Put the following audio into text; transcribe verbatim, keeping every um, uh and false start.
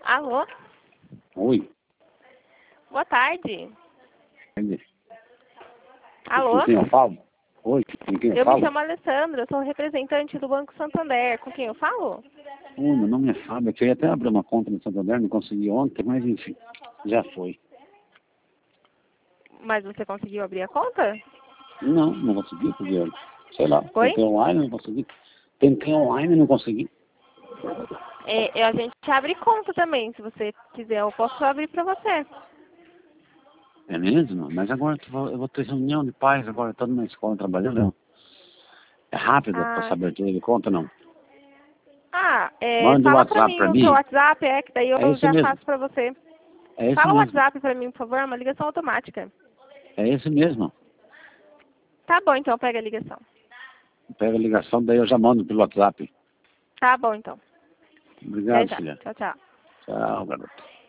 Alô? Oi. Boa tarde. Entendi. Alô? Com quem eu falo? Oi, com quem eu, Eu falo? me chamo Alessandra, eu sou representante do Banco Santander. Com quem eu falo? Oi, meu nome é Fábio. Eu ia até abrir uma conta no Santander, não consegui ontem, mas enfim, já foi. Mas você conseguiu abrir a conta? Não, não consegui, porque, sei lá, Oi? tentei online, não consegui. Tentei online, não consegui. É, a gente abre conta também, se você quiser, eu posso abrir pra você. É mesmo? Mas agora eu vou, eu vou ter reunião de pais, agora eu tô na escola trabalhando. É rápido Ah, essa abertura de conta, não? ah é, Mande o fala pra WhatsApp mim pra o seu mim. WhatsApp, é, que daí eu É esse já mesmo. faço pra você. É esse Fala o mesmo. WhatsApp pra mim, por favor, é uma ligação automática. É esse mesmo. Tá bom, então, pega a ligação. Pega a ligação, daí eu já mando pelo WhatsApp. Tá bom, então. Até Obrigado, já. filha. Tchau, tchau. Tchau, garoto.